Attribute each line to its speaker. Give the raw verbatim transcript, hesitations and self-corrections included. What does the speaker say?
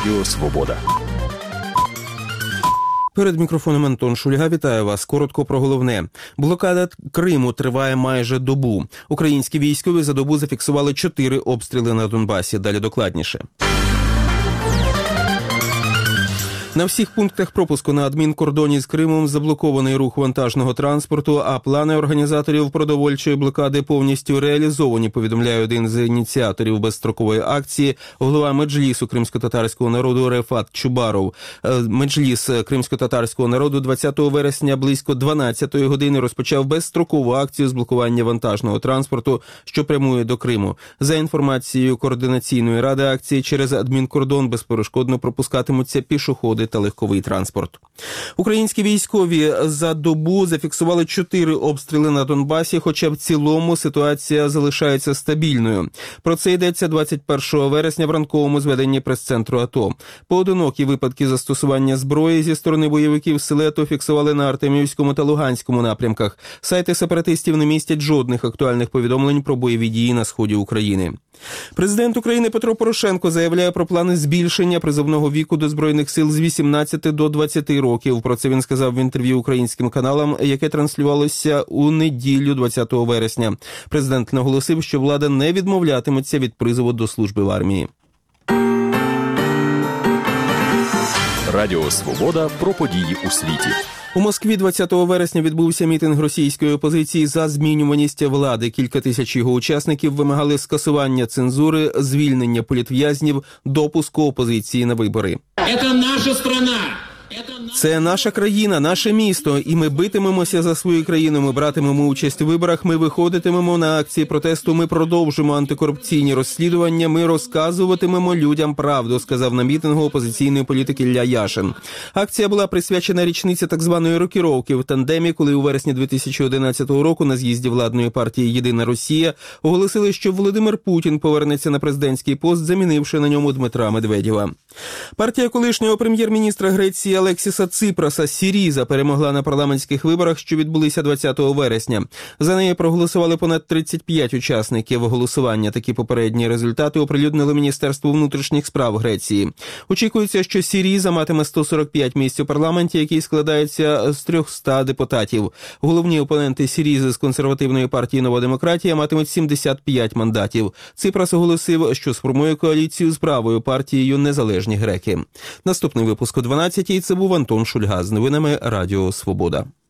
Speaker 1: Радіо Свобода.
Speaker 2: Перед мікрофоном Антон Шульга. Вітаю вас. Коротко про головне. Блокада Криму триває майже добу. Українські військові за добу зафіксували чотири обстріли на Донбасі. Далі докладніше. На всіх пунктах пропуску на адмінкордоні з Кримом заблокований рух вантажного транспорту, а плани організаторів продовольчої блокади повністю реалізовані, повідомляє один з ініціаторів безстрокової акції, голова Меджлісу кримсько-татарського народу Рефат Чубаров. Меджліс кримсько-татарського народу двадцятого вересня близько дванадцятої години розпочав безстрокову акцію з блокування вантажного транспорту, що прямує до Криму. За інформацією Координаційної ради акції, через адмінкордон безперешкодно пропускатимуться пішоходи та легковий транспорт. Українські військові за добу зафіксували чотири обстріли на Донбасі, хоча в цілому ситуація залишається стабільною. Про це йдеться двадцять першого вересня в ранковому зведенні прес-центру АТО. Поодинокі випадки застосування зброї зі сторони бойовиків сили АТО фіксували на Артемівському та Луганському напрямках. Сайти сепаратистів не містять жодних актуальних повідомлень про бойові дії на сході України. Президент України Петро Порошенко заявляє про плани збільшення призовного віку до Збройних сил з вісімнадцяти до двадцяти років. Про це він сказав в інтерв'ю українським каналам, яке транслювалося у неділю двадцятого вересня. Президент наголосив, що влада не відмовлятиметься від призову до служби в армії.
Speaker 1: Радіо Свобода про події у світі.
Speaker 2: У Москві двадцятого вересня відбувся мітинг російської опозиції за змінюваність влади. Кілька тисяч його учасників вимагали скасування цензури, звільнення політв'язнів, допуску опозиції на вибори.
Speaker 3: Це наша країна.
Speaker 2: Це наша країна, наше місто, і ми битимемося за свою країну, ми братимемо участь у виборах, ми виходитимемо на акції протесту, ми продовжимо антикорупційні розслідування, ми розказуватимемо людям правду, сказав на мітингу опозиційний політик Ілля Яшин. Акція була присвячена річниці так званої рокіровки в тандемі, коли у вересні дві тисячі одинадцятого року на з'їзді владної партії «Єдина Росія» оголосили, що Володимир Путін повернеться на президентський пост, замінивши на ньому Дмитра Медведєва. Партія колишнього прем'єр-міністра Греції Алексіса Ципраса Сіріза перемогла на парламентських виборах, що відбулися двадцятого вересня. За неї проголосували понад тридцять п'ять учасників голосування. Такі попередні результати оприлюднило Міністерство внутрішніх справ Греції. Очікується, що Сіріза матиме сто сорок п'ять місць у парламенті, який складається з трьохсот депутатів. Головні опоненти Сірізи з консервативної партії «Нова демократія» матимуть сімдесят п'ять мандатів. Ципрас оголосив, що сформує коаліцію з правою партією «Незалежні греки». Наступний випуск о дванадцятій. Це був Антон Шульга з новинами Радіо Свобода.